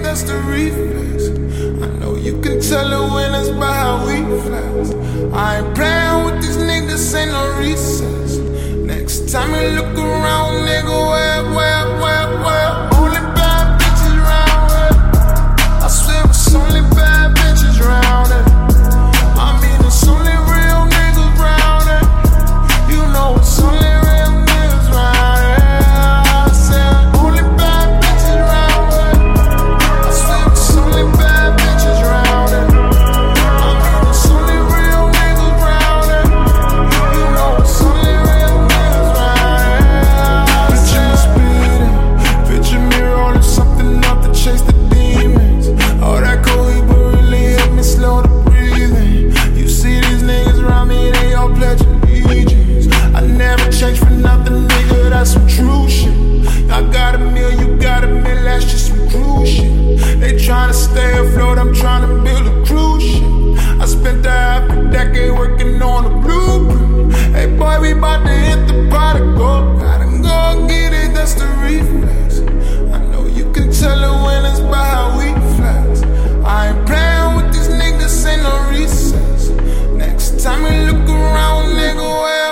that's the reflex. I know you can tell it when it's by how we flex. I ain't playing with these niggas, ain't no recess. Next time you look around, nigga, where? Only bad bitches round here. I swear it's only bad bitches round here. I mean, it's only real niggas round here. You know it's only real niggas round here. I said only bad bitches round here. I swear it's only bad bitches round here. I mean, it's only real niggas round here. You know it's only real niggas round here. Picture speeding, picture me rolling something up to chase the demons. All that cold but really hit me slow to breathing. You see these niggas around me, they all pledge allegiance. I never change for nothing, nigga, that's some true shit. I got a meal, you got a meal, that's just some cruise shit. They tryna stay afloat, I'm tryna build a cruise ship. I spent a half a decade working on a blueprint. Hey boy, we bout to hit the prodigal. Gotta go and get it, that's the reflex. I know you can tell it when it's by how we flex. I ain't playing with these niggas, ain't no recess. Next time you look around, nigga, where?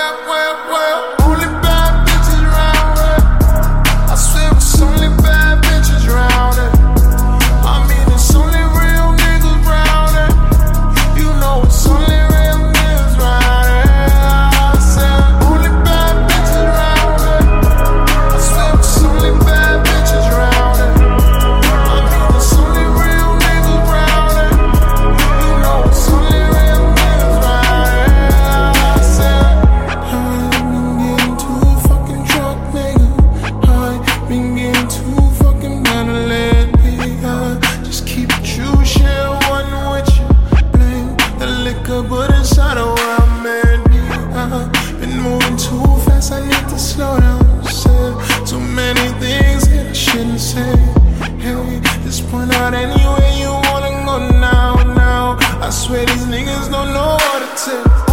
Only bad bitches round here. I swear it's only bad bitches round here. I mean, it's only real niggas round here. You know it's only real niggas round here. I said only bad bitches round here. I swear it's only bad bitches round here. I mean, it's only real niggas round here. You know it's only real niggas round here. I said I've been getting too fucking drunk, nigga. I've been getting too fucking bad lately. I just keep it true, share one with you. Blame the liquor, but inside of where I'm at. I've been moving too fast, I need to slow down. Said too many things that I shouldn't say. Hey, just point out anywhere you wanna go now. I swear these niggas don't know what it takes.